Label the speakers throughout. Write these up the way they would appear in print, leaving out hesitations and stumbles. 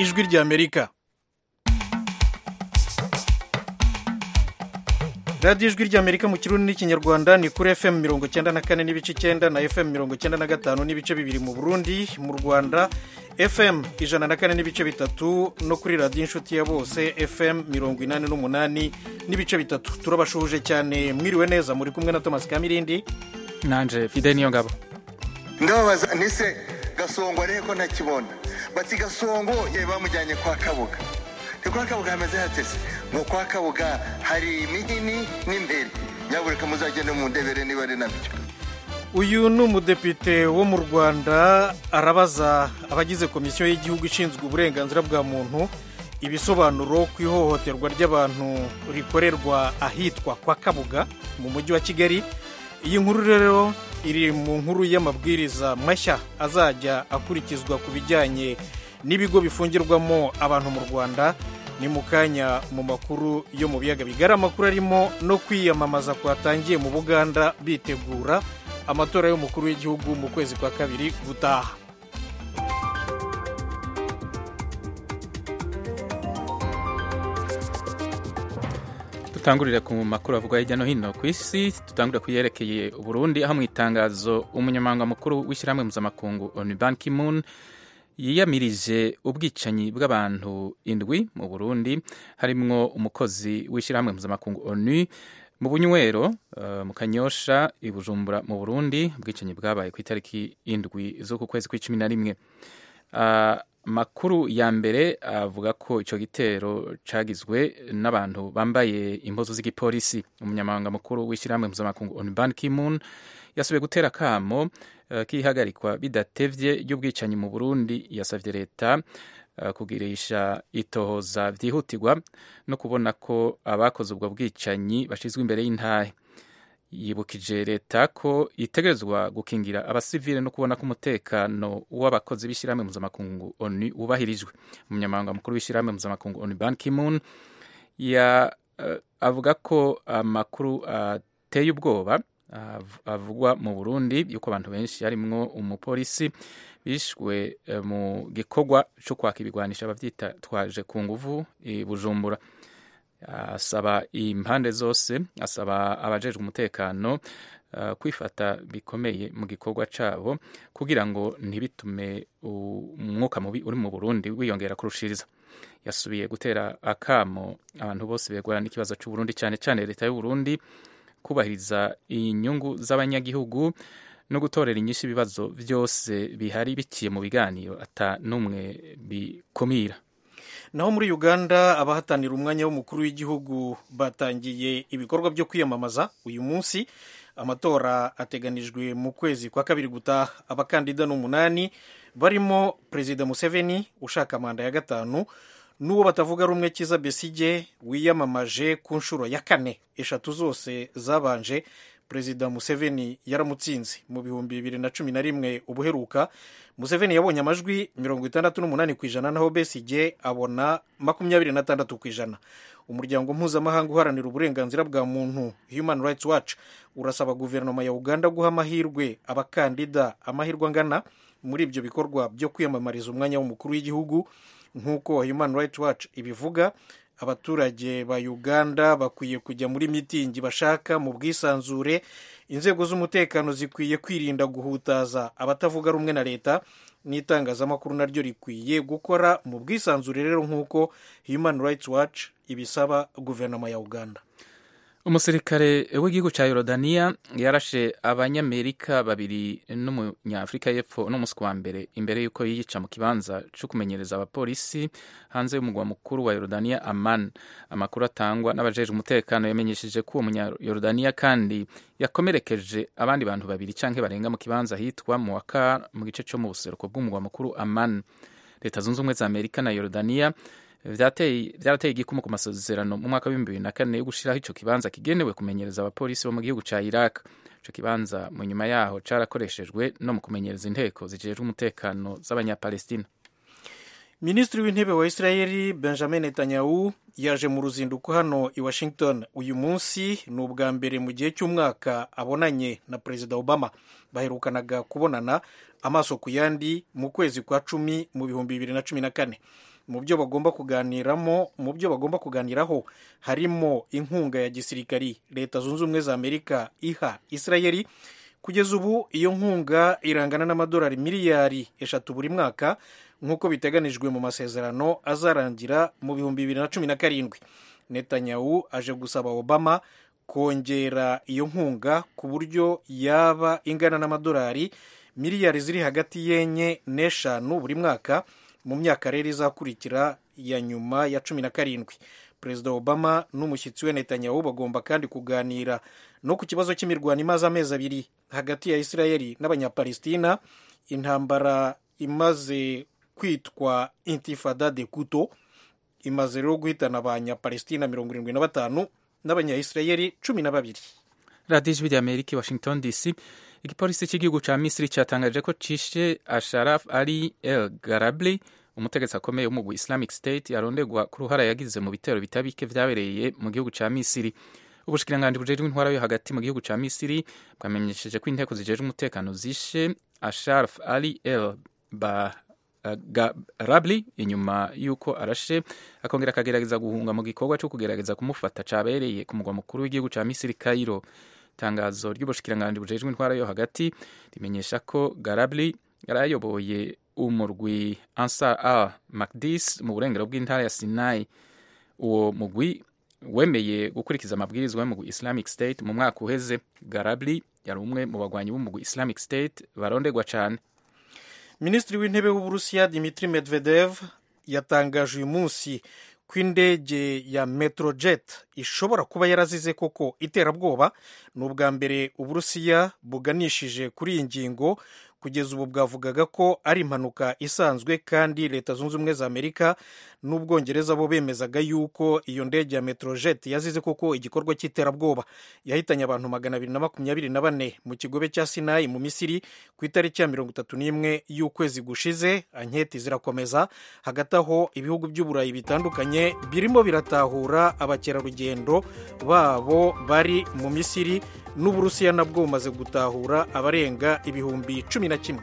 Speaker 1: ijwi ry'Amerika. radiyo ijwi ry'Amerika mu kirundi n'ikinyarwanda ni kuri FM 94 n'ibice 9 na FM 95 n'ibice bibiri mu Burundi. Mu Rwanda FM 104 n'ibice bitatu no kuri radiyo inshuti ya bose FM 88 n'ibice bitatu. Turabashuhuje cyane, mwiriwe neza, muri kumwe na Thomas Kamirindi
Speaker 2: nanje Fidel Niyongabo.
Speaker 3: Ndabaza nise Gasongo ariko ntakibona, bati Gasongo ye bamujyanye kwa Kabuga. Kwa Kabuga hameze hatese, ngo kwa Kabuga hari imihini n'imbere, nyabureka muzagende mu ndebere niba ari nabyo.
Speaker 1: Uyu ni umudepite wo mu Rwanda arabaza abagize komisiyo y'igihugu ishinzwe uburenganzira bwa muntu ibisobanuro ku ihohoterwa ry'abantu rikorerwa ahitwa kwa Kabuga mu mujyi wa Kigali. Iyi nkuru rero iri mu nkuru y'amabwiriza mashya azajya akurikizwa ku bijyanye n'ibigo bifungirwamo abantu mu Rwanda. Ni mu kanya mu makuru yo mu biyaga bigari, amakuru arimo no kwiyamamaza kwatangiye mu Buganda bitegura amatora y'umukuru w'igihugu mu kwezi kwa kabiri gutaha.
Speaker 2: Tutangurira ku makuru avugwa hirya no hino ku isi. Tutangurira kuyerekeye Burundi, aho mu itangazo umunyamabanga mukuru w'ishyirahamwe mpuzamakungu ONU Ban Ki-moon yiyamirije ubwicanyi bw'abantu indwi mu Burundi, harimwo umukozi w'ishyirahamwe mpuzamakungu ONU mu Bunywero mu Kanyosha i Bujumbura mu Burundi. Ubwicanyi bwabaye ku itariki indwi z'uku kwezi kwa 11. Makuru ya mbere avuga ko ico gitero cagizwe n'abantu bambaye impuzu z'igipolisi. Umunyamabanga mukuru w'ishyirahamwe mpuzamakungu ONU Ban Ki-moon yasubiye gutera kamo kihagarikwa bidatevye ry'ubwicanyi mu Burundi. Yasavye leta kugirisha itohoza vyihutirwa no kubona ko abakoze ubwo bwicanyi bashizwe imbere y'intahe. Yibukije leta ko itegerezwa gukingira abasivile no kubona ko umutekano w'abakozi b'ishyirahamwe mpuzamakungu ONU wubahirijwe. Umunyamabanga mukuru w'ishyirahamwe mpuzamakungu ONU Ban Ki-moon avuga ko amakuru ateye ubwoba avugwa mu Burundi yuko abantu benshi harimwo umupolisi bishwe mu gikorwa cyo kwaka ibigwanisha abavyita twaje ku nguvu i Bujumbura. Asaba impande zose, asaba abajejwe umutekano kwifata bikomeye mu gikorwa cabo kugira ngo ntibitume umwuka mubi uri mu Burundi wiyongera kurushiriza. Yasubiye gutera akamo abantu bose begwana n'ikibazo cy'u Burundi, cyane cyane leta y'u Burundi kubahiriza inyungu z'abanyagihugu no gutorera inyishu ibibazo byose bihari biciye mu biganiro ata numwe bikumira.
Speaker 1: Naho muri Uganda abahatanira umwanya w'umukuru w'igihugu batangiye ibikorwa byo kwiyamamaza uyu munsi. Amatora ateganijwe mu kwezi kwa kabiri gutaha. Abakandida n'umunani barimo Perezida Museveni ushaka manda ya gatanu, n'uwo batavuga rumwe Kizza Besigye wiyamamaje ku nshuro ya 4. Eshatu zose zabanje Perezida Museveni yaramutsinze mu 2011 ubuheruka. Museveni yabonye amajwi 68% naho Besigye abona 26%. Umuryango mpuzamahanga uharanira uburenganzira bwa muntu Human Rights Watch urasaba guverinoma ya Uganda guha amahirwe abakandida amahirwe angana muri ibyo bikorwa byo kwiyamamariza umwanya w'umukuru w'igihugu. Nk'uko Human Rights Watch ibivuga, abaturage ba Uganda bakwiye kujya muri mitingi bashaka mu bwisanzure. Inzego z'umutekano zikwiye kwirinda guhutaza abatavuga rumwe na leta, n'itangazamakuru naryo rikwiye gukora mu bwisanzure rero nk'uko Human Rights Watch ibisaba guverinoma ya Uganda.
Speaker 2: Umusirikare w'igihugu ca Yorodaniya yarashe abanyamerika babiri n'umunyafrika y'epfo n'umunsi wa mbere imbere yuko yiyica mu kibanza cyo kumenyereza abapolisi hanze y'umugwa mukuru wa Yorodaniya Amman. Amakuru atangwa n'abajejwe umutekano yamenyesheje ko uwo munyayorodaniya kandi yakomerekeje abandi bantu babiri canke barenga mu kibanza hitwa Muwaka mu gice cyo mu buseruko bw'umugwa mukuru Amman. Leta zunze ubumwe za Amerika na Yorodaniya vyarateye igikumu ku masezerano mu mwaka wa 2004 yo gushiraho ico kibanza kigenewe kumenyereza abapolisi bo mu gihugu ca Iraq. Ico kibanza mu nyuma yaho carakoreshejwe no mu kumenyereza inteko zijejwe umutekano z'abanyapalestina.
Speaker 1: Minisitiri w'intebe wa Israeli Benjamin Netanyahu yaje mu ruzinduko hano i Washington uyu munsi. Ni ubwa mbere mu gihe cy'umwaka abonanye na Perezida Obama. Baherukanaga kubonana amaso ku yandi mu kwezi kwa 10 mu 2014. mu byo bagomba kuganiraho harimo inkunga ya gisirikari Leta Zunze Ubumwe za Amerika iha Israeli. Kugeza ubu iyo nkunga irangana n'amadolari miliyari 3 buri mwaka nk'uko biteganijwe mu masezerano azarangira mu 2017. Netanyahu aje gusaba Obama kongera iyo nkunga ku buryo yaba ingana n'amadolari miliyari ziri hagati y'enye n'eshanu buri mwaka mu myaka rero izakurikira ya nyuma ya 17. Perezida Obama n'umushyitsi we Netanyahu bagomba kandi kuganira no ku kibazo cy'imirwano imaze amezi 2 hagati ya Israeli n'Abanyapalestina, intambara imaze kwitwa Intifada de Kuto imaze rero guhitana Abanyapalestina 75 n'Abanya-Israeli 12.
Speaker 2: Radio Ijwi ry'Amerika, Washington DC. Igipolisi cy'igihugu ca Misiri cyatangaje ko cishe Ashraf Ali El Garabli, umutegetsi akomeye w'umugwi Islamic State yarondegwa ku ruhara yagize mu bitero bitabike vyabereye mu gihugu ca Misiri. Ubushikiranganji bujejwe intwara yo hagati mu gihugu ca Misiri bwamenyesheje ko inteko zijejwe umutekano zishe Ashraf Ali El Garabli inyuma yuko arashe akongera akagerageza guhunga mu gikorwa cyo kugerageza kumufata cabereye ku mugwa mukuru w'igihugu ca Misiri Cairo. Tangazo ry'ubushikiranganji bujejwe intwara yo hagati rimenyesha ko Garabli yarayoboye umurwi Ansar al-Maqdis mu burengero bw'intara ya Sinai. Uwo mugwi wemeye gukurikiza amabwirizwa y'umugwi Islamic State mu mwaka uheze. Garabli yari umwe mu bagwanyi b'umugwi Islamic State barondegwa cyane.
Speaker 1: Minisitiri w'intebe w'Uburusiya Dmitry Medvedev yatangaje uyu munsi ko indege ya Metrojet ishobora kuba yarazize koko iterabwoba. Ni ubwa mbere Uburusiya buganishije kuri iyi ngingo. Kugeza ubu bwavugaga ko ari impanuka isanzwe, kandi Leta Zunze Ubumwe za Amerika n'Ubwongereza bo bemezaga yuko iyo ndege ya Metrojet yazize koko igikorwa cy'iterabwoba. Yahitanye abantu 224 mu kigobe cya Sinai mu Misiri ku itariki ya 31 y'ukwezi gushize. Anketi zirakomeza. Hagati aho ibihugu by'Uburayi bitandukanye birimo biratahura abakerarugendo babo bari mu Misiri, n'Uburusiya nabwo bumaze gutahura abarenga ibihumbi 11.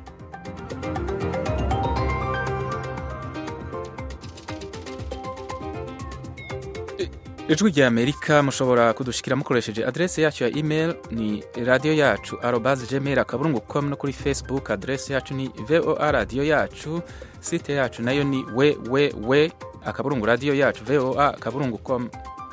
Speaker 2: Ijwi ry'Amerika mushobora kudushikira mukoresheje adresse yacu ya email ni radio yacu @gmail.com, no kuri Facebook adresse yacu ni VOA radio yacu, site yacu nayo ni www.radio yacu voa.com.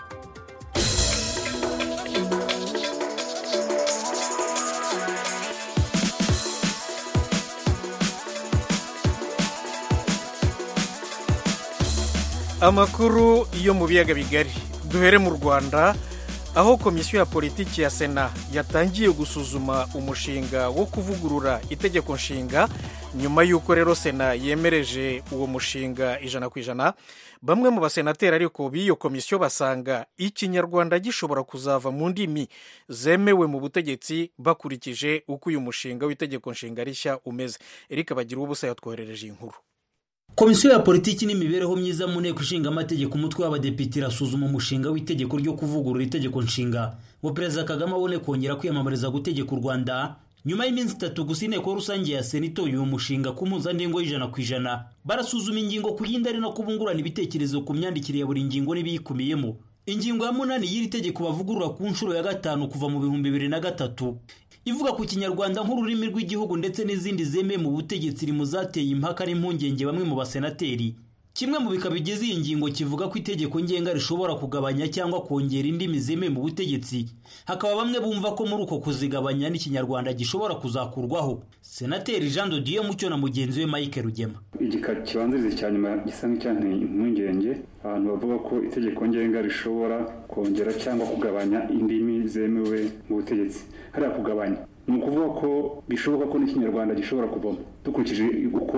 Speaker 1: Amakuru yo mu biyaga bigari. Duhere mu Rwanda, aho komisiyo ya politiki ya Sena yatangiye gusuzuma umushinga wo kuvugurura itegeko nshinga. Nyuma y'uko rero Sena yemereje uwo mushinga 100%, bamwe mu basenateri ariko b'iyo komisiyo basanga ikinyarwanda gishobora kuzava mu ndimi zemewe mu butegetsi bakurikije uko uyu mushinga w'itegeko nshinga rishya umeze. Erika Bagira ubusa yatwoherereje inkuru.
Speaker 4: Komisiyo ya politiki n'imibereho myiza mu nteko ishinga amategeko umutwe w'abadepite irasuzuma umushinga w'itegeko ryo kuvugurura itegeko nshinga ngo Perezida Kagame abone kongera kwiyamamariza gutegeka u Rwanda. Nyuma y'iminsi 3 gusa inteko rusange ya Sena itoye uyu mushinga ku mpuzandengo y'100%. Barasuzuma ingingo ku yindi ari no kubungurana ibitekerezo ku myandikire ya buri ngingo n'ibiyikumiyemo. Ingingo ya 8 y'iri tegeko bavugurura ku nshuro ya 5 kuva mu 2003 ivuga ku kinyarwanda nk'ururimi rw'igihugu ndetse n'izindi zemeye mu butegetsi iri mu zateye impaka n'impungenge bamwe mu basenateri. Kimwe mu bika bigize iyi ngingo kivuga ko itegeko ngenga rishobora kugabanya cyangwa kongera indimi zemeye mu butegetsi. Hakaba bamwe bumva ko muri uko kuzigabanya n'ikinyarwanda gishobora kuzakurwaho. Senateri Jean de Dieu Mucyo na mugenzi we Mike Rugema.
Speaker 5: Igika kibanziriza cyane gisa nk'icyanteye impungenge, abantu bavuga ko itegeko ngenga rishobora kongera cyangwa kugabanya indimi zemewe mu butegetsi. Hariya kugabanya ni ukuvuga ko bishoboka ko n'ikinyarwanda gishobora kuvamo dukurikije uko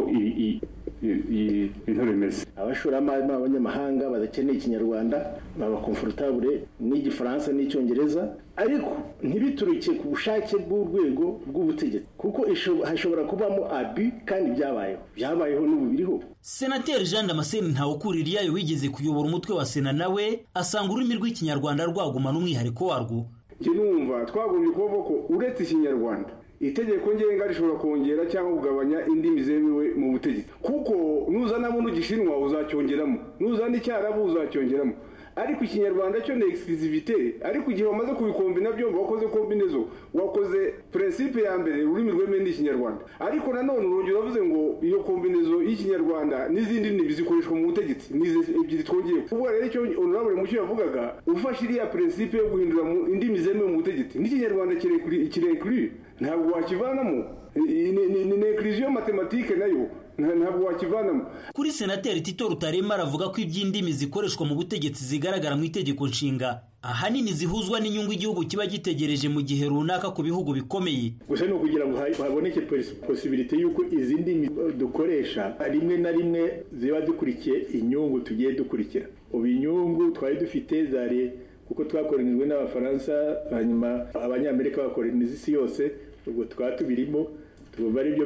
Speaker 5: ibintu bimeze.
Speaker 6: Abashoramari n'abanyamahanga badakeneye ikinyarwanda baba comfortable n'igifaransa n'icyongereza, ariko ntibituruke ku bushake bw'urwego rw'ubutegetsi, kuko hashobora kubamo abi kandi byabayeho n'ubu biriho.
Speaker 4: Senateri Jean Damascene Ntawukuririyayo wigeze kuyobora umutwe wa Sena nawe asanga ururimi rw'ikinyarwanda rwaguma n'umwihariko warwo.
Speaker 7: Numva twagombye kuvuga ko uretse ikinyarwanda itegeko ngenga rishobora kongera cyangwa kugabanya indimi zemewe mu butegetsi, kuko nuzanamo n'Igishinwa uzacyongeramo, nuzana Icyarabu uzacyongeramo, ariko Ikinyarwanda cyo ni exclusivité. Ariko igihe wamaze kubikombina byombi, wakoze kombinezo, wakoze principe ya mbere ururimi rwemewe n'Ikinyarwanda, ariko nanone urongera uravuze ngo iyo kombinezo y'Ikinyarwanda n'izindi ndimi zikoreshwa mu butegetsi nize ebyiri twongeye. Ubwo rero icyo honorable Mucyo yavugaga, ufashe iriya principe yo guhindura mu indimi zemewe mu butegetsi n'Ikinyarwanda kirekuri, ntabwo wakivanamo. Ni inclusion mathématique nayo ntabwo wakivanamo.
Speaker 4: Kuri Senateri Tito Rutarema aravuga ko iby'indimi zikoreshwa mu butegetsi zigaragara mu itegeko nshinga ahanini zihuzwa n'inyungu igihugu kiba gitegereje mu gihe runaka ku bihugu bikomeye.
Speaker 6: Gusa no kugira ngo haboneke possibility yuko izi ndimi dukoresha rimwe na rimwe ziba dukurikiye inyungu tugiye dukurikira. Ubu inyungu twari dufite zari kuko twakoronijwe n'Abafaransa, hanyuma Abanyamerika bakoroniza isi yose, ubwo twatubirimo tuba ari byo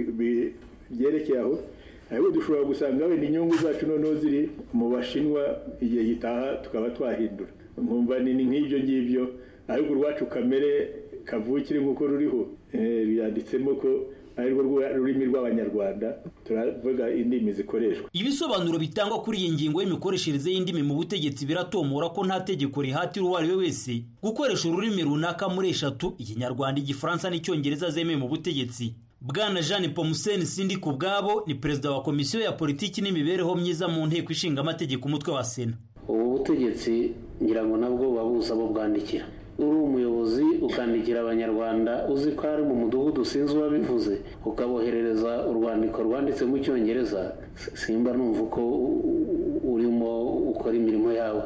Speaker 6: byerekeye aho. Ariko dushobora gusanga wenda inyungu zacu noneho ziri mu Bashinwa, igihe gitaha tukaba twahindura. Nkumva ni nk'ibyo ngibyo, ariko urwacu kamere kavukire nk'uko ruriho byanditsemo ko arirwo rurimi rw'Abanyarwanda, turavuga indimi zikoreshwa.
Speaker 4: Ibisobanuro bitangwa kuri iyi ngingo y'imikoreshereze y'indimi mu butegetsi biratomora ko nta tegeko rihatira uwo ari we wese gukoresha ururimi runaka muri eshatu: Ikinyarwanda, Igifaransa n'Icyongereza zemewe mu butegetsi. Bwana Jean Pomuseni Sindi Kubwabo ni perezida wa komisiyo ya politiki n'imibereho myiza mu nteko ishinga amategeko umutwe wa Sena.
Speaker 8: Ubu butegetsi ngira ngo nabwo babuza bo bwandikira. Uri umuyobozi ukandikira Abanyarwanda uzi ko ari mu mudugudu sinzi wabivuze, ukaboherereza urwandiko rwanditse mu Cyongereza, simba numva ko urimo ukora imirimo yawe.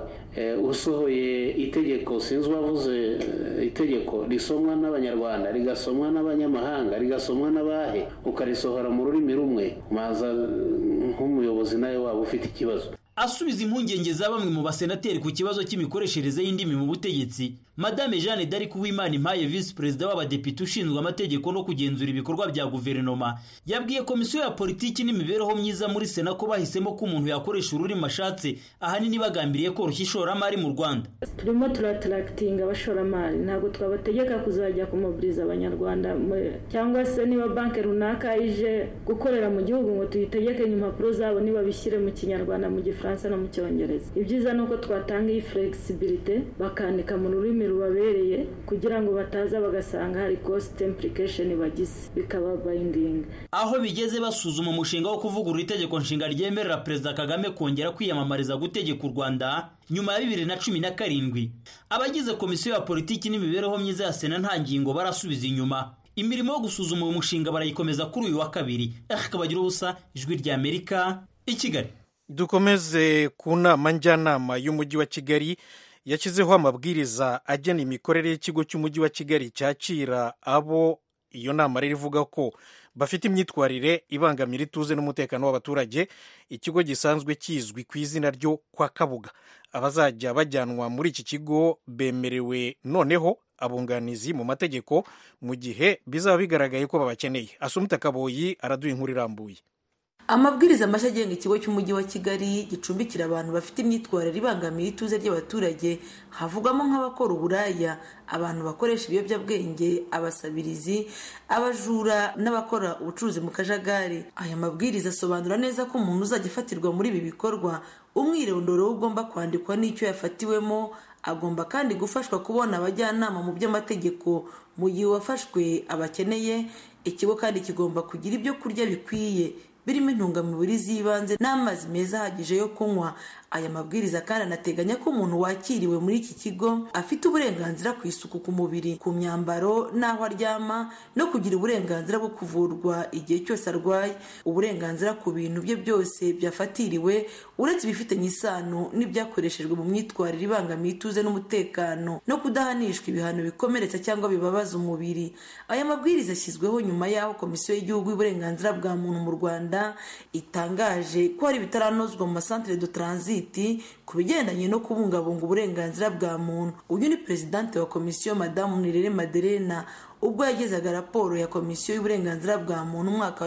Speaker 8: Usohoye itegeko sinzi wavuze itegeko risomwa n'Abanyarwanda, rigasomwa n'abanyamahanga, rigasomwa n'abahe, ukarisohora mu rurimi rumwe, maza nk'umuyobozi nawe waba ufite ikibazo.
Speaker 4: Asubiza impungenge za bamwe mu basenateri ku kibazo cy'imikoreshereze y'indimi mu butegetsi, Madame Jeanne d'Arc Uwimana Impaye, Vice Perezida w'Abadepite ushinzwe amategeko no kugenzura ibikorwa bya guverinoma, yabwiye komisiyo ya politiki n'imibereho myiza muri Sena ko bahisemo ko umuntu yakoresha ururimi ashatse, ahanini bagambiriye koroshya ishoramari mu Rwanda.
Speaker 9: Turimo turatarakitinga abashoramari, ntabwo twabategeka kuzajya kumobiliza Abanyarwanda, cyangwa se niba banki runaka ije gukorera mu gihugu ngo tuyitegeke impapuro zabo niba bishyire mu Kinyarwanda, mu Gifaransa no mu Cyongereza. Ibyiza nuko twatanga iyi flexibility, bakandika mu rurimi rubabereye kugira ngo bataza bagasanga hari cost implication bagize, bikaba binding.
Speaker 4: Aho bigeze basuzuma umushinga wo kuvugurura itegeko nshinga ryemerera Perezida Kagame kongera kwiyamamariza gutegeka u Rwanda nyuma ya 2017, abagize komisiyo ya politiki n'imibereho myiza ya Sena nta ngingo barasubiza inyuma. Imirimo yo gusuzuma uyu mushinga barayikomeza kuri uyu wa kabiri. Akabagira ubusa, Ijwi rya Amerika, i Kigali.
Speaker 1: Dukomeze ku nama njyanama y'umujyi wa Kigali yashyizeho amabwiriza agena imikorere y'ikigo cy'umujyi wa Kigali cyakira abo iyo nama rero ivuga ko bafite imyitwarire ibangamira ituze n'umutekano w'abaturage. Ikigo gisanzwe kizwi ku izina ryo kwa Kabuga. Abazajya bajyanwa muri iki kigo bemerewe noneho abunganizi mu mategeko mu gihe bizaba bigaragaye ko babakeneye. Asumta Kaboyi araduha inkuru irambuye.
Speaker 10: Amabwiriza mashya agenga ikigo cy'umujyi wa Kigali gicumbikira abantu bafite imyitwarire ibangamira ituze ry'abaturage havugamo nk'abakora uburaya, abantu bakoresha ibiyobyabwenge, abasabirizi, abajura n'abakora ubucuruzi mu kajagari. Aya mabwiriza asobanura neza ko umuntu uzajya afatirwa muri ibi bikorwa umwirondoro we ugomba kwandikwa n'icyo yafatiwemo, agomba kandi gufashwa kubona abajyanama mu by'amategeko mu gihe uwafashwe abakeneye. Ikigo kandi kigomba kugira ibyo kurya bikwiye birimo intungamubiri z'ibanze n'amazi meza ahagije yo kunywa. Aya mabwiriza kandi anateganya ko umuntu wakiriwe muri iki kigo afite uburenganzira ku isuku ku mubiri, ku myambaro n'aho aryama, no kugira uburenganzira bwo kuvurwa igihe cyose arwaye, uburenganzira ku bintu bye byose byafatiriwe uretse ibifitanye isano n'ibyakoreshejwe mu myitwarire ibangamiye ituze n'umutekano, no kudahanishwa ibihano bikomeretsa cyangwa bibabaza umubiri. Aya mabwiriza ashyizweho nyuma y'aho Komisiyo y'Igihugu y'Uburenganzira bwa Muntu mu Rwanda itangaje ko hari bitaranozwa mu masantere de transit ku bigendanye no kubungabunga uburenganzira bwa muntu. Uyu ni Presidente wa Komisiyo Madamu Nirere Maderena ubwo yagezaga raporo ya Komisiyo y'Uburenganzira bwa Muntu mu mwaka wa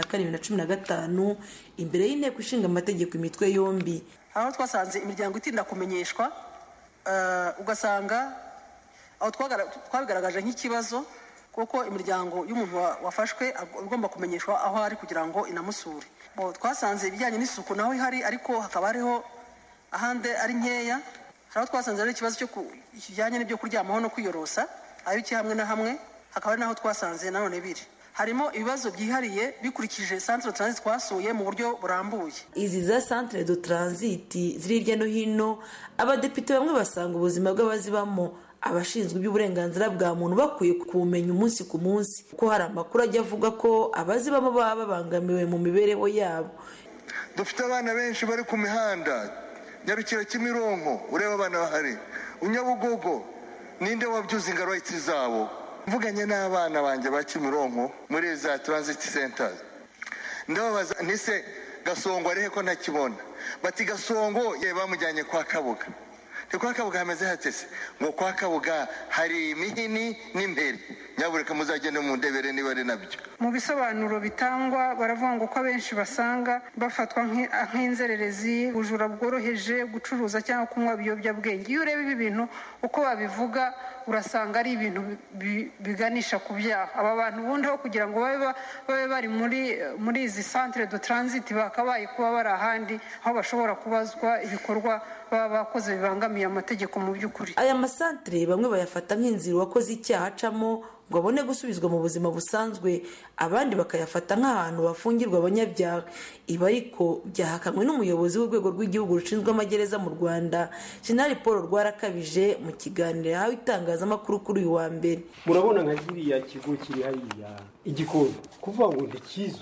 Speaker 10: 2014-2015 imbere y'inteko ishinga amategeko imitwe yombi.
Speaker 11: Aho twasanze imiryango itinda kumenyeshwa, ugasanga aho twabigaragaje nk'ikibazo kuko imiryango y'umuntu wafashwe agomba kumenyeshwa aho ari kugira ngo inamusure. Twasanze ibijyanye n'isuku naho ihari, ariko hakaba hariho ahandi ari nkeya. Hari aho twasanze ari ikibazo kijyanye n'ibyo kuryamaho no kwiyorosa, ayo iki hamwe na hamwe, hakaba ari naho twasanze nanone biri. Harimo ibibazo byihariye bikurikije centre de transit twasuye mu buryo burambuye.
Speaker 10: Izi za centre de transit ziri hirya no hino, abadepite bamwe basanga ubuzima bw'abazibamo abashinzwe iby'uburenganzira bwa muntu bakwiye kumenya umunsi ku munsi, kuko hari amakuru ajya avuga ko abazibamo baba babangamiwe mu mibereho yabo.
Speaker 3: Dufite abana benshi bari ku mihanda, Nyarukira, Kimironko, ureba abana bahari, Unyabugogo, ninde wabyuze rights zabo. Mvuganye n'abana banjye ba Kimironko muri za transit centers, ndababaza nise Gasongo arihe ko ntakibona. Bati Gasongo ye bamujyanye kwa Kabuga. Kwa Kabuga hameze hatese ngo kwa Kabuga hari imihini n'imbere. Nyabureka muzagende mu ndebere niba ari nabyo.
Speaker 12: Mu bisobanuro bitangwa baravuga ngo ko abenshi basanga bafatwa nk'inzererezi, ubujura bworoheje, gucuruza cyangwa kunywa ibiyobyabwenge. Iyo ureba ibi bintu uko babivuga urasanga ari ibintu biganisha ku byaha. Aba bantu ubundi aho kugira ngo babe bari muri izi centre de transit bakabaye kuba bari ahandi aho bashobora kubazwa ibikorwa baba bakoze bibangamiye amategeko mu by'ukuri.
Speaker 10: Aya masantere bamwe bayafata nk'inzira uwakoze icyaha acamo ngo abone gusubizwa mu buzima busanzwe, abandi bakayafata nk'ahantu bafungirwa abanyabyaha. Ibi ariko byahakanywe n'umuyobozi w'urwego rw'igihugu rushinzwe amagereza mu Rwanda, Jenerali Paul Rwarakabije, mu kiganiro yahawe itangazamakuru kuri uyu wa mbere.
Speaker 13: Murabona nka kiriya kigo kiri hariya Igikoni, kuvuga ngo ntikizwi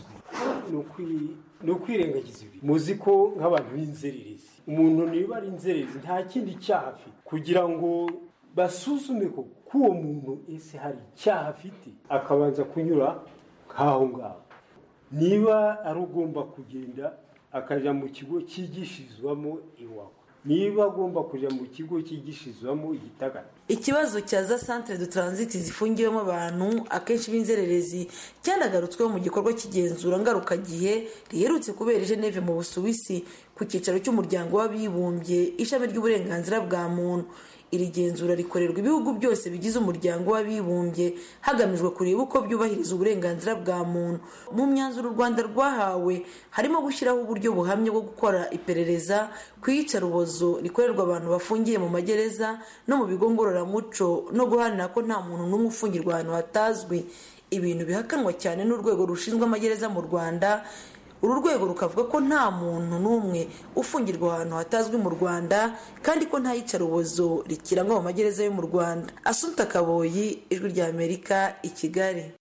Speaker 13: ni ukwirengagiza ibi. Muzi ko nk'abantu b'inzererezi, umuntu niba ari inzererezi nta kindi cyaha afite, kugira ngo basuzume ko uwo muntu ese hari icyaha afite, akabanza kunyura nk'aho ngaho. Niba ari ugomba kugenda akajya mu kigo cyigishirizwamo iwawa, niba agomba kujya mu kigo cyigishirizwamo Igitagata.
Speaker 10: Ikibazo cya za centre de transit zifungiwemo abantu akenshi b'inzererezi cyanagarutsweho mu gikorwa cy'igenzura ngarukagihe riherutse kubera i Geneve mu Busuwisi ku cyicaro cy'umuryango w'abibumbye ishami ry'uburenganzira bwa muntu. Iri genzura rikorerwa ibihugu byose bigize umuryango w'abibumbye hagamijwe kureba uko byubahiriza uburenganzira bwa muntu. Mu myanzuro u Rwanda rwahawe harimo gushyiraho uburyo buhamye bwo gukora iperereza ku iyicarubozo rikorerwa abantu bafungiye mu magereza no mu bigo ngororamuco, no guharanira ko nta muntu n'umwe ufungirwa ahantu hatazwi, ibintu bihakanwa cyane n'urwego rushinzwe amagereza mu Rwanda. Uru rwego rukavuga ko nta muntu n'umwe ufungirwa ahantu hatazwi mu Rwanda, kandi ko nta yicarubozo rikirangwa mu magereza yo mu Rwanda. Assumpta Kaboyi, Ijwi rya Amerika, i Kigali.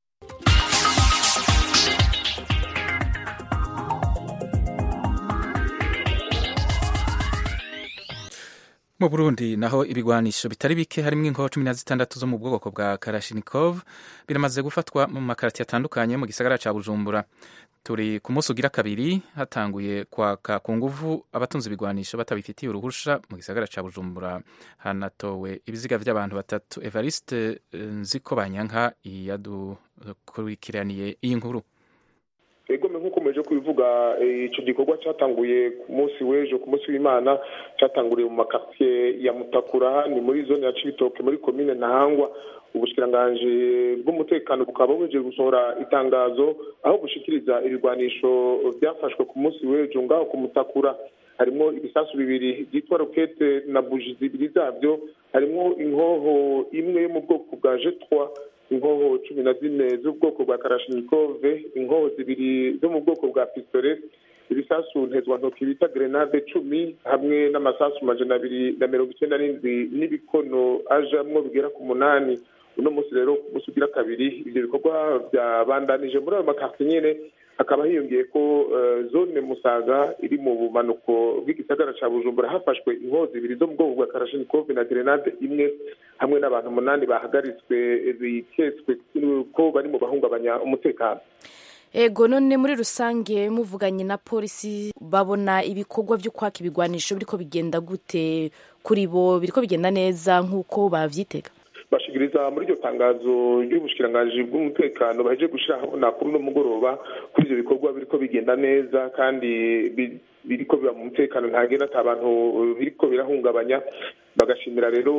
Speaker 2: Mu Burundi naho ibigwanisho bitari bike harimo inkoho 16 zo mu bwoko bwa Kalashnikov biramaze gufatwa mu makarati atandukanye mu gisagara ca Bujumbura. Turi ku munsi ugira kabiri hatanguye kwaka ku nguvu abatunze ibigwanisho batabifitiye uruhusha mu gisagara ca Bujumbura. Hanatowe ibiziga vy'abantu batatu. Evariste Nzikobanyanka yadukurikiraniye iyi nkuru.
Speaker 14: Ego nkuko meje kubivuga, ico gikorwa cyatanguye ku munsi w'ejo, ku munsi w'Imana, cyatanguriye mu makartier ya Mutakura ni muri zone ya Cibitoke muri commune Ntahangwa. Ubushikiranganje bw'umutekano bukaba buje gusohora itangazo aho gushikiriza ibigwanisho byafashwe ku munsi w'ejo ngaho ku Mutakura. Harimo ibisasu bibiri byitwa rokete na buji zibiri zavyo, harimo inkoho imwe yo mu bwoko bwa G3, inkoho 14 z'ubwoko bwa Kalashnikov, inkoho zibiri zo mu bwoko bwa pistolet, ibisasu ntezwantoki bita grenade 10 hamwe n'amasasu 297 n'ibikono ajamwo bigera ku 8. Uno munsi rero musugira kabiri ibyo bikorwa byabandanije muri ayo makartier nyene. Akaba hiyongeye ko zone Musaga iri mu bumanuko bw'igisagara ca Bujumbura hafashwe inkoho zibiri zo mu bwoko bwa Kalashnikov na grenade imwe hamwe n'abantu 8 bahagaritswe biketswe ko bari mu bahungabanya umutekano.
Speaker 15: Ego, none muri rusange muvuganye na polisi babona ibikorwa byo kwaka ibigwanisho biriko bigenda gute kuri bo? Biriko bigenda neza nkuko bavyitega?
Speaker 14: Bashigiriza muri iryo tangazo ry'ubushikiranganje bw'umutekano baje gushira habona kuri no mugoroba kuri ivyo bikorwa biriko bigenda neza kandi biriko biba mu mutekano ntagenda atabantu biriko birahungabanya. bagashimira rero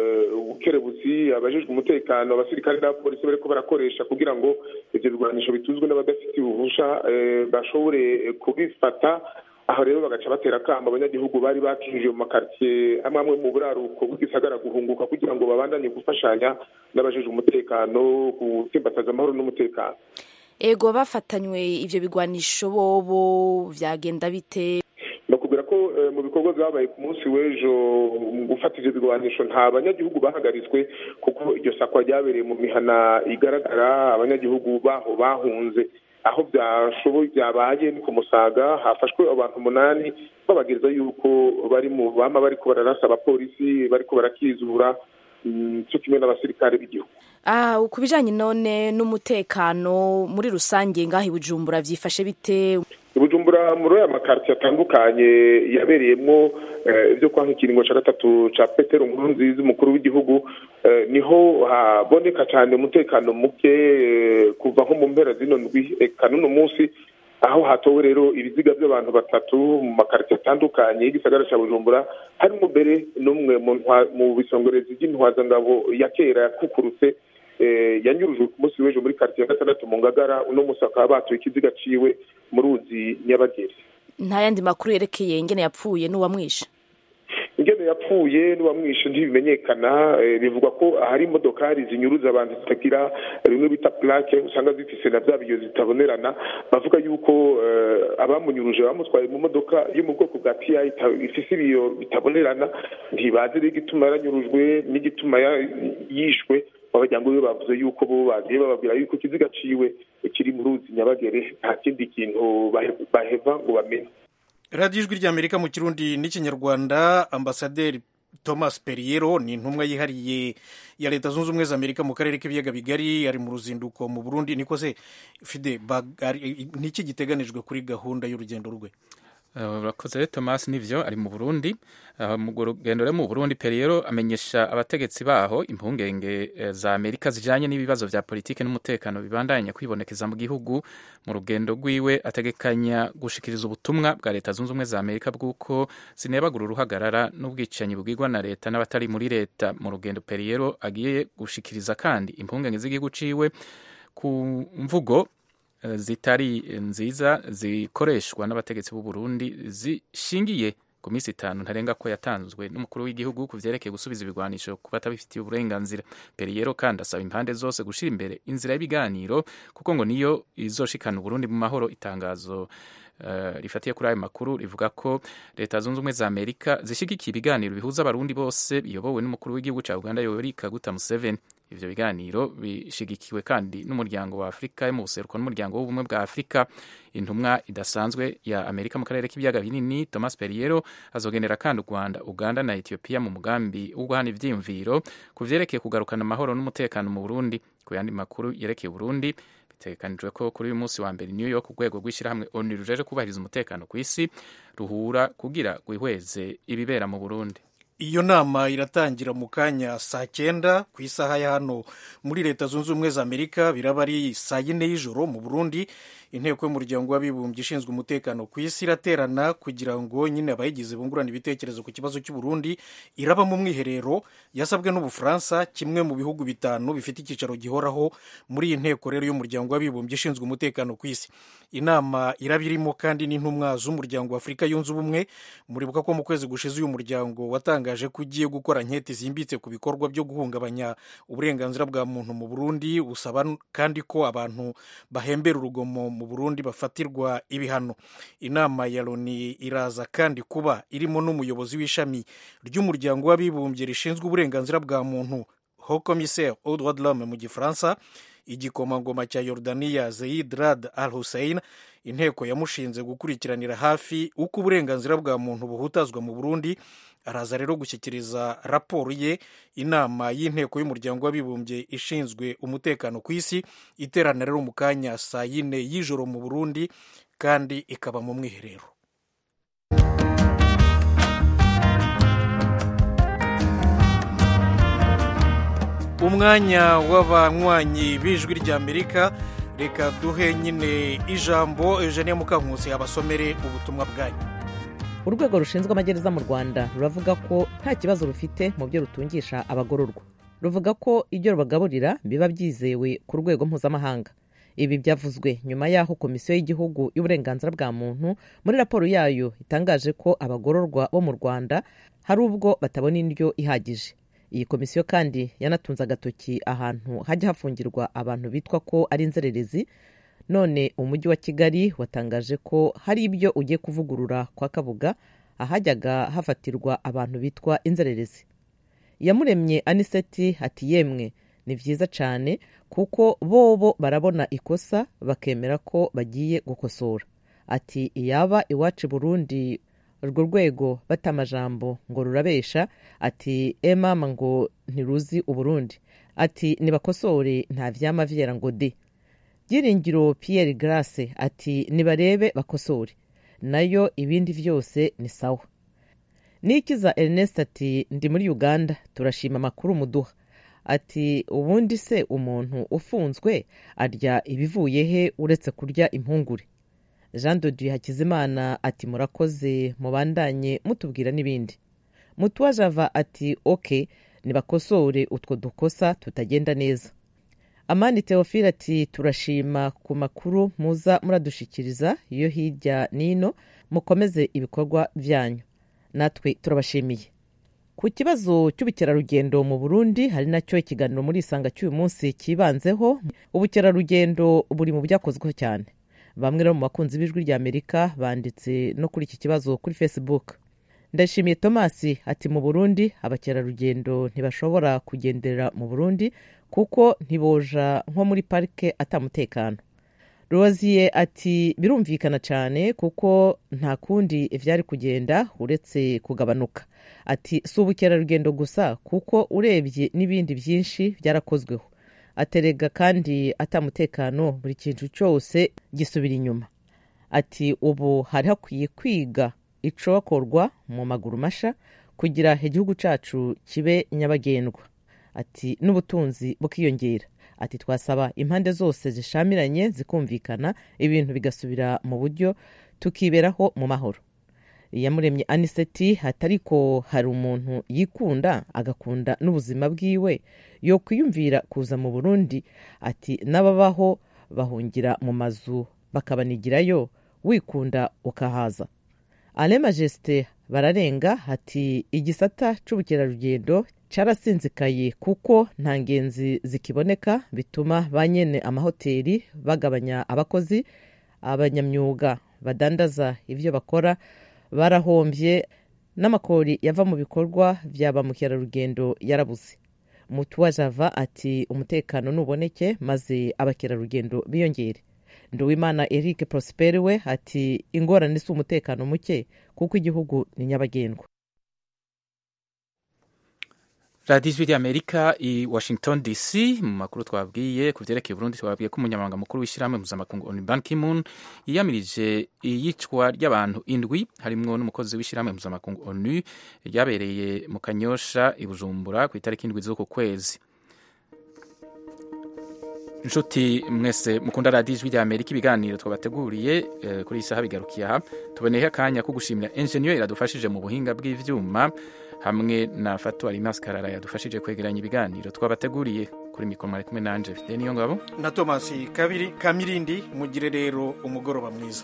Speaker 14: ubukerebutsi abajejwe umutekano abasirikare n'abapolisi bariko barakoresha kugira ngo ivyo bigwanisho bituzwe n'abadafite uruhusha bashobore kubifata. Aho rero bagaca batera kamba abanyagihugu bari bakinjiye mu makartier amwe mu buraruko bw'igisagara guhunguka kugira ngo babandanye gufashanya n'abajejwe umutekano gutsimbataza amahoro n'umutekano.
Speaker 15: Ego bafatanywe ivyo bigwanisho bobo vyagenda bite?
Speaker 14: Bakubwira ko mu bikorwa byabaye ku munsi w'ejo mu gufata ivyo bigwanisho nta banyagihugu bahagaritswe kuko iryo sakwa ryabereye mu mihana igaragara abanyagihugu baho bahunze. Aho byashoboye byabaye ni ku Musaga hafashwe abantu 8 babagiriza yuko bari mu bama bariko bararasa abapolisi bariko barakizura cyo kimwe n'abasirikare b'igihugu.
Speaker 15: Ukubijanye none n'umutekano muri rusange ngahi Bujumbura vyifashe bite?
Speaker 14: Bujumbura muri aya makarti atandukanye yabereyemwo ibyo kwa nk'ikiringo ca gatatu ca Petero Nkurunziza umukuru w'igihugu niho haboneka cyane umutekano muke kuva nko mu mpera zino ndwi kanuno munsi aho hatowe rero ibiziga by'abantu 3 mu makarti atandukanye y'igisagara ca Bujumbura harimo mbere n'umwe mu bisongerezi by'intwaza ngabo ya kera yakukurutse yanyurujwe ku munsi w'ejo muri quartier ya 6 mu Ngagara uno musaka batuye ikiziga ciwe mu ruzi Nyabagere.
Speaker 15: Nta yandi makuru yerekeye ingene yapfuye n'uwamwishe?
Speaker 14: Ingene yapfuye n'uwamwishe ntibimenyekana. Bivugwa ko hari imodokari zinyuruza abantu zitagira rimwe bita plaque usanga zifise na byabiyo zitabonerana. Bavuga yuko abamunyuruje bamutwaye mu modoka yo mu bwoko bwa TI ifise ibiyo bitabonerana ntibazi igituma yaranyurujwe n'igituma yishwe. Abajyango be bavuze yuko bo bagiye bababwira yuko ikiziga ciwe kiri mu ruzi Nyabagere nta kindi kintu baheva ngo bamenye.
Speaker 1: Radio Ijwi ry'Amerika mu Kirundi n'Ikinyarwanda. Ambasaderi Thomas Perriello ni intumwa yihariye ya Leta Zunze Ubumwe za Amerika mu karere k'ibiyaga bigari ari mu ruzinduko mu Burundi. Niko se Fide niki giteganijwe kuri gahunda y'urugendo rwe?
Speaker 2: Urakoze Thomas, nivyo ari mu Burundi. Mu rugendo rwe mu Burundi Perriello amenyesha abategetsi baho impungenge za Amerika zijanye n'ibibazo vya politike n'umutekano bibandanya kwibonekeza mu gihugu. Mu rugendo rwiwe ategekanya gushikiriza ubutumwa bwa Leta Zunze Ubumwe za Amerika bw'uko zinebagura uruhagarara n'ubwicanyi bugirwa na leta n'abatari muri leta. Mu rugendo Perriello agiye gushikiriza kandi impungenge z'igihugu ciwe ku mvugo zitari nziza zikoreshwa n'abategetsi b'u Burundi zishingiye ku minsi 5 ntarenga ko yatanzwe n'umukuru w'igihugu kuvyerekeye gusubiza ibigwanisho ku batabifitiye uburenganzira. Perriello kandi asaba impande zose gushira imbere inzira y'ibiganiro kuko ngo niyo izoshikana Burundi mu mahoro. Itangazo rifatiye kuri ayo makuru rivuga ko Leta Zunze Ubumwe za Amerika zishigikiye ibiganiro bihuza abarundi bose biyobowe n'umukuru w'igihugu ca Uganda Yoweri Kaguta Museveni. Ivyo biganiro bishigikiwe kandi n'umuryango wa Afrika yo mu buseruko n'umuryango w'ubumwe bwa Afrika. Intumwa idasanzwe ya Amerika mu karere k'ibiyaga binini Thomas Perriello azogendera kandi Rwanda, Uganda na Ethiopia mu mugambi wo guhana ivyiyumviro kuvyerekeye kugarukana amahoro n'umutekano mu Burundi. Ku yandi makuru yerekeye Burundi bitegekanijwe ko kuri uyu munsi wa mbere New York urwego rw'ishirahamwe ONU rujeje kubahiriza umutekano ku isi ruhura kugira gwihweze ibibera mu Burundi.
Speaker 1: Iyo nama iratangira mu kanya saa 9 ku isaha ya hano muri Leta Zunze Ubumwe za Amerika, biraba ari saa 4 y'ijoro mu Burundi. Inteko y'umuryango w'abibumbye ishinzwe umutekano ku isi iraterana kugira ngo nyine abayigize bungurana ibitekerezo ku kibazo cy'u Burundi. Iraba mu mwiherero yasabwe n'Ubufaransa, kimwe mu bihugu 5 bifite ikicaro gihoraho muri iyi nteko rero y'umuryango w'abibumbye ishinzwe umutekano ku isi. Inama irabirimo kandi n'intumwa z'umuryango wa Afrika yunze ubumwe. Muribuka ko mu kwezi gushize uyu muryango watangaje ko ugiye gukora nketi zimbitse ku bikorwa byo guhungabanya uburenganzira bwa muntu mu Burundi. Usaba kandi ko abantu bahembera urugomo mu Burundi bafatirwa ibihano. Inama ya Loni iraza kandi kuba irimo n'umuyobozi w'ishami ry'umuryango w'abibumbye rishinzwe uburenganzira bwa muntu, Haut Commissaire aux droits de l'homme mu Gifaransa, igikomangoma cya Yordania Zeid Rad Al Hussein. Inteko yamushinze gukurikiranira hafi uko uburenganzira bwa muntu buhutazwa mu Burundi. Araza rero gushyikiriza raporo ye inama y'inteko y'umuryango w'abibumbye ishinzwe umutekano ku isi. Iterana rero mu kanya saa 4 y'ijoro mu Burundi kandi ikaba mu mwiherero. Umwanya w'abanywanyi b'Ijwi ry'Amerika, reka duhe nyine ijambo Eugenie Mukankusi abasomere ubutumwa bwanyu.
Speaker 16: urwego rushinzwe amagereza mu rwanda ruravuga ko nta kibazo rufite mu byo rutungisha abagororwa. ruvuga ko ibyo rubagaburira biba byizewe ku rwego mpuzamahanga. Ibi byavuzwe nyuma y'aho komisiyo y'igihugu y'uburenganzira bwa muntu muri raporo yayo itangaje ko abagororwa bo mu Rwanda hari ubwo batabona indyo ihagije. Iyi komisiyo kandi yanatunze agatoki ahantu hajya hafungirwa abantu bitwa ko ari inzererezi. None umujyi wa Kigali watangaje ko hari ibyo ugiye kuvugurura kwa Kabuga ahajyaga hafatirwa abantu bitwa inzererezi. Iyamuremye Aniseti ati yemwe ni byiza cyane kuko bobo barabona ikosa bakemera ko bagiye gukosora. Ati iyaba iwacu Burundi urwo rwego batamajambo ngo rurabesha. Ati mama ngo ntiruzi Uburundi. Ati nibakosore nta vyama vyera ngo de. Byiringiro Pierre Grace ati nibarebe bakosore nayo ibindi vyose ni sawa. Nikiza Ernest ati ndi muri Uganda turashima amakuru muduha. Ati ubundi se umuntu ufunzwe arya ibivuye he uretse kurya impungure. Jean de Dieu Hakizimana ati murakoze mubandanye mutubwira n'ibindi. Mutwa Java ati okay nibakosore utwo dukosa tutagenda neza. Amani Theophile ati turashima ku makuru muza muradushikiriza iyo hirya nino mukomeze ibikorwa byanyu natwe turabashimiye. Ku kibazo cy'ubukerarugendo mu Burundi hari nacyo ikiganiro muri Isanga cy'uyu munsi kibanzeho. Ubukerarugendo buri mu byakozweho cyane. Bamwe mu bakunzi b'ijwi rya Amerika banditse no kuri iki kibazo kuri Facebook. Ndashimiye Thomas ati mu Burundi abakerarugendo ntibashobora kugendera mu Burundi kuko ntiboja nko muri parike atamutekano. Rozier ati birumvikana cyane kuko nta kundi ivyari kugenda uretse kugabanuka. Ati si ubukerarugendo gusa kuko urebye n'ibindi byinshi byarakozweho. Aterega kandi atamutekano buri kintu cyose gisubira inyuma. Ati ubu hari hakwiye kwiga icokorwa mu maguru masha kugira igihugu cacu kibe nyabagendwa. Ati n'ubutunzi bukiyongera. Ati twasaba impande zose zishamiranye zikumvikana ibintu bigasubira mu buryo tukiberaho mu mahoro. Iyamuremye Aniseti hatariko hari umuntu yikunda agakunda n'ubuzima bwiwe yo kwiyumvira kuza mu Burundi. Ati n'ababaho bahungira mu mazu bakabanigirayo wikunda ukahaza. Ale Majesté bararenga ati igisata c'ubukerarugendo carasinzikaye kuko nta ngenzi zikiboneka bituma banyene amahoteli bagabanya abakozi. Abanyamyuga badandaza ivyo bakora barahombye n'amakori yava mu bikorwa byaba mu kerarugendo yarabuze. Mutwa Java ati umutekano nuboneke maze abakerarugendo biyongere. Nduwimana Eric Prosper we ati ingorane si umutekano muke kuko igihugu ni nyabagendwa.
Speaker 2: Radio Ijwi ry'Amerika i Washington DC. Mu makuru twabwiye ku vyerekeye Burundi twabwiye ko umunyamabanga mukuru w'ishyirahamwe mpuzamakungu ONU Ban Ki-moon yiyamirije iyicwa ry'abantu 7 harimwo n'umukozi w'ishyirahamwe mpuzamakungu ONU ryabereye mu Kanyosha i Bujumbura ku itariki 7 z'uko kwezi. Inshuti mwese mukunda Radio Ijwi ry'Amerika ibiganiro twabateguriye kuri isaha bigarukiye aha. Tuboneye akanya ko gushimira engineer iradufashije mu buhinga bw'ivyuma hamwe na Fatou Alimas Karara yadufashije kwegeranya ibiganiro twabateguriye kuri mikoro mari kumwe nanje Fidel Niyongabo
Speaker 1: na Thomas Kamirindi. Mugire rero umugoroba mwiza.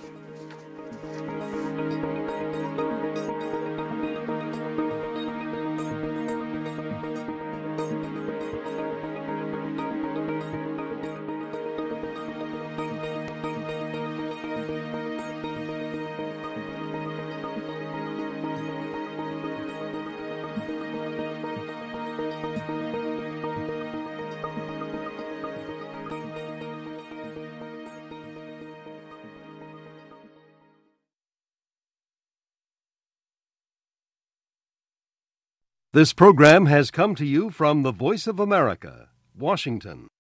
Speaker 17: This program has come to you from the Voice of America, Washington.